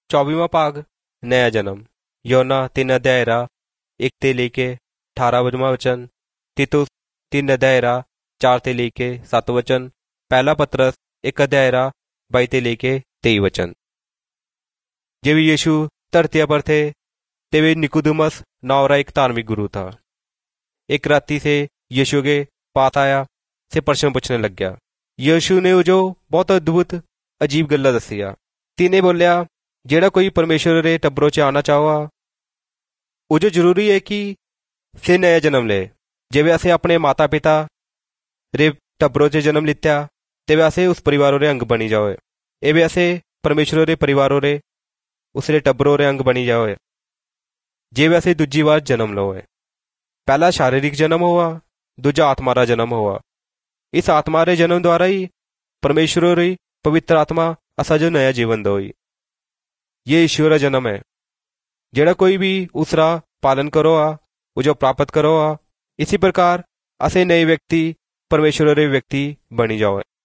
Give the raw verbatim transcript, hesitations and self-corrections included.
चौबीवां भाग नया जन्म योना तीन अध्याय रा एक ते लेके अठारहवां वचन, तीतुस तीन अध्याय रा चार ते लेके सत्त वचन, पहला पतरस एक अध्याय रा बाई ते लेके तेई वचन। जब यीशु धरती पर थे तेवे निकुदेमुस नाम रा एक धार्मिक गुरु था। एक राती से यीशु के पास आया से प्रश्न पूछने लग गया। यीशु ने जो बहुत अद्भुत अजीब गल्ला दसिया। तिने बोलिया, जेड़ा कोई परमेश्वर रे टब्बरों च आना चाहोगा उजो जरूरी है कि से नया जन्म ले। जिवे असे अपने माता पिता रे टब्बरों च जन्म लित्या तेवे असे उस परिवारों रे अंग बनी जाओ। एवे असे परमेश्वर रे परिवारों रे उसरे टब्बरों रे अंग बनी जाओ। जिवे असे दूजी बार जन्म लो। पहला शारीरिक जन्म हुआ, दूजा आत्मा रा जन्म हुआ। इस आत्मा रे जन्म द्वारा ही परमेश्वर री पवित्र आत्मा असा जो नया जीवन दोई। ये ईश्वर रा जन्म है। जेड़ा कोई भी उसरा पालन करो आ वो प्राप्त करो आ। इसी प्रकार असे नए व्यक्ति परमेश्वर रे व्यक्ति बनी जाओ।